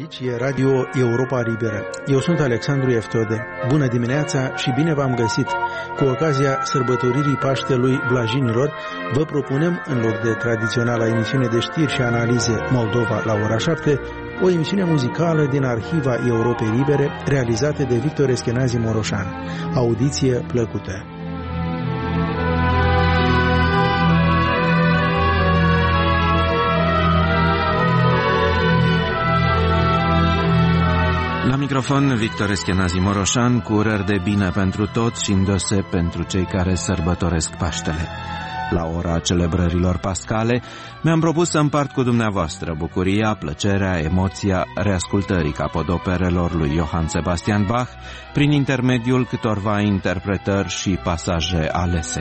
Aici e Radio Europa Liberă. Eu sunt Alexandru Eftode. Bună dimineața și bine v-am găsit! Cu ocazia sărbătoririi Paștelui Blajinilor, vă propunem, în loc de tradiționala emisiune de știri și analize Moldova la ora 7, o emisiune muzicală din arhiva Europei Libere, realizată de Victor Eschenazi Moroșan. Audiție plăcută! La microfon, Victor Eschenazi Moroșan, cu urări de bine pentru toți și îndeoseb pentru cei care sărbătoresc Paștele. La ora celebrărilor pascale, mi-am propus să împart cu dumneavoastră bucuria, plăcerea, emoția reascultării capodoperelor lui Johann Sebastian Bach prin intermediul câtorva interpretări și pasaje alese.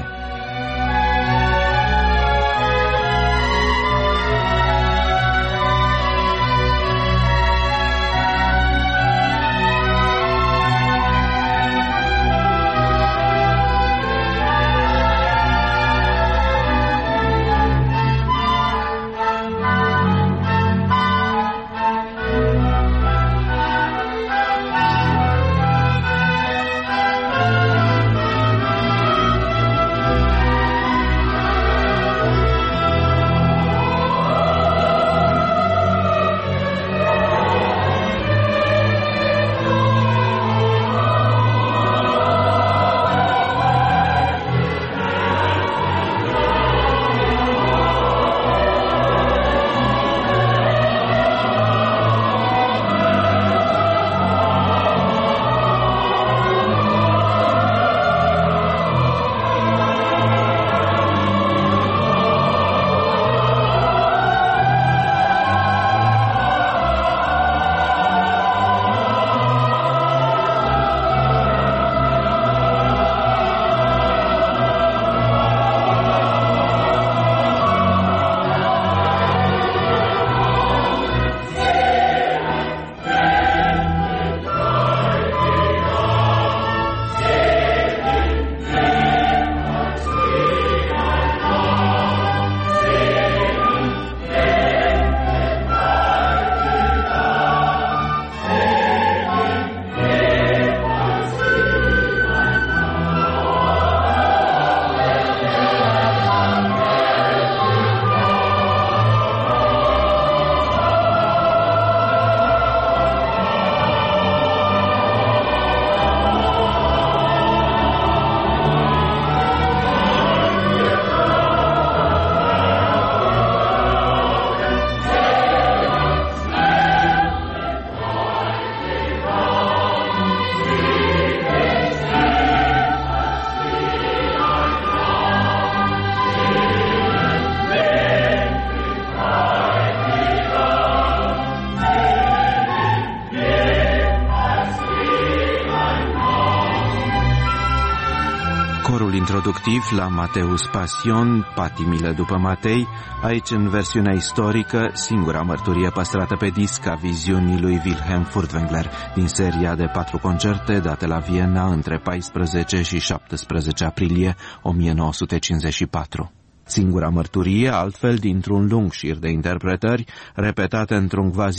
Introductiv la Mateus Pasion, Patimile după Matei, aici în versiunea istorică, singura mărturie păstrată pe disc a viziunii lui Wilhelm Furtwängler din seria de 4 concerte date la Viena între 14 și 17 aprilie 1954. Singura mărturie, altfel, dintr-un lung șir de interpretări, repetate într-un